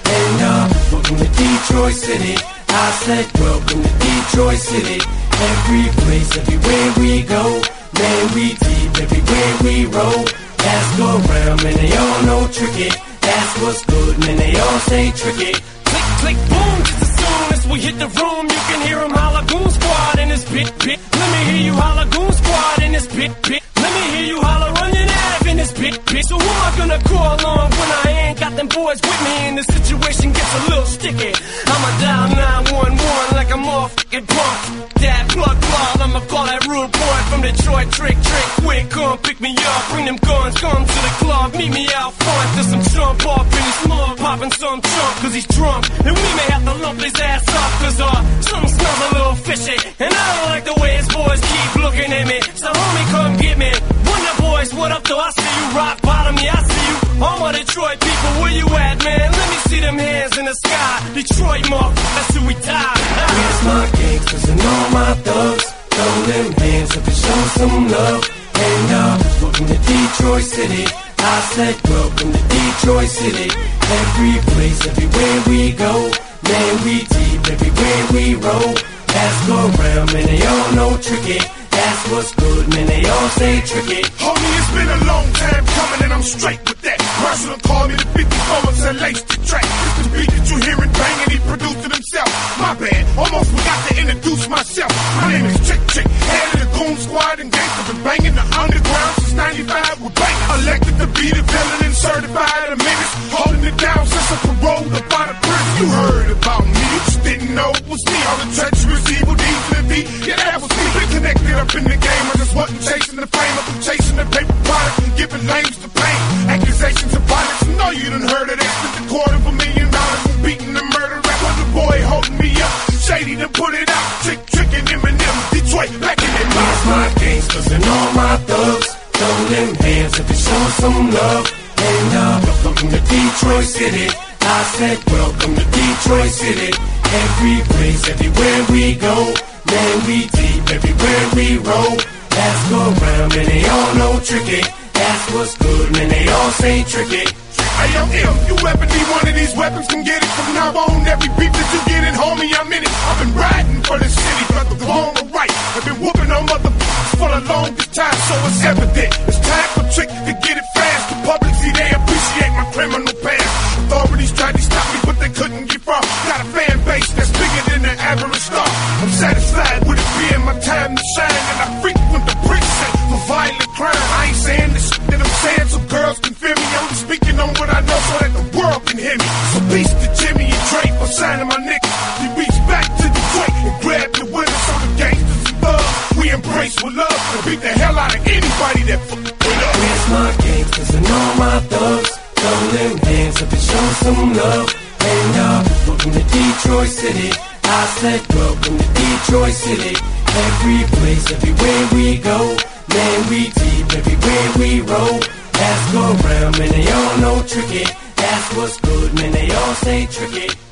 And welcome to Detroit City. I said welcome to Detroit City. Every place, everywhere we go, man, we deep everywhere we roll. Ask around, man, they all know tricky. That's what's good, man, they all say tricky. Click, click, boom, just as soon as we hit the room, you can hear them holla Goon Squad in this bit. Let me hear you holla Goon Squad in this bit. Let me hear you holla Run Your Nav in this bit. So who am I gonna call on when I ain't got them boys with me and the situation gets a little sticky? I'ma dial 911 like I'm all fucking drunk. That plug, I'ma call that rude boy from Detroit. Trick, quick, come pick me up. Bring them guns, come to the club. Meet me out front. There's some jump off in his mug, popping some chunk cause he's drunk. And we may have to lump his ass up cause something smells a little fishy. And I don't like the way his boys keep looking at me. So homie, come get me. Wonder Boys, what up though? I see you. Rock bottom, yeah, I see you. All my Detroit people, where you at, man? Let me see them hands in the sky. Detroit, motherfuckers, till we die. Here's my gangsters and all my thugs. Throw them hands up and show some love. And welcome to Detroit City. I said welcome to Detroit City. Every place, everywhere we go, man, we deep everywhere we roll. Ask around, man, they all know tricky. That's what's good, man, they all say tricky. Homie, it's been a long time coming and I'm straight with that. Marshall done called me the 54 and said lace the track. It's the beat that you hearin' bangin', he produced it himself. My bad, almost forgot to introduce myself. My name is Chick, head of the Goon Squad and gangsta been bangin' the underground since 95 with bang. Elected to be the villain and certified a menace. Holding it down since I paroled up out of prison. You heard about me, you just didn't know it was me. All the treacherous evil deeds in the beat, yeah, that was me. Been connected up in the game, I just wasn't chasing the fame. I've been chasing the paper product and giving names to pain. Accusations of violence, I know you done heard of this. Spent $250,000 for beating the murder rap. Was the boy holding me up, Shady done put it out. Trickin' Eminem, Detroit, back in their Here's my gangsters and all my thugs. Throw them hands up and show some love. And welcome to Detroit City. I said welcome to Detroit City. Every place, everywhere we go, man, we deep everywhere we roll. Ask around, man, they all know tricky. That's what's good, man, they all say tricky. Hey, yo, you ever need one of these weapons, can get it from now on. Every beat that you get in, homie, I'm in it. I've been riding for this city, whether wrong or right. I've been whooping on motherfuckers for the longest time, so it's evident. It's time for Trick to get it fast. The public, see, they appreciate my criminal past. Authorities tried to stop me, but they couldn't get far. Got a fan base that's bigger than the average star. I'm satisfied with it being my time to shine, and I frequent the precinct for violent crime. I ain't saying the shit that I'm saying so girls can feel me. I'm just speaking on what I know so that the world can hear me. So peace to Jimmy and Drake for signing my nigga. We reach back to Detroit and grab the winners on the gangsters and thugs. We embrace with love and beat the hell out of anybody that fuck with us. Here's my gangsters and all my thugs. Throw them hands up and show some love. And welcome to Detroit City. I said welcome to Detroit City. Every place, everywhere we go, man, we deep everywhere we roll. Ask around, man, they all know tricky. That's what's good, man, they all say tricky.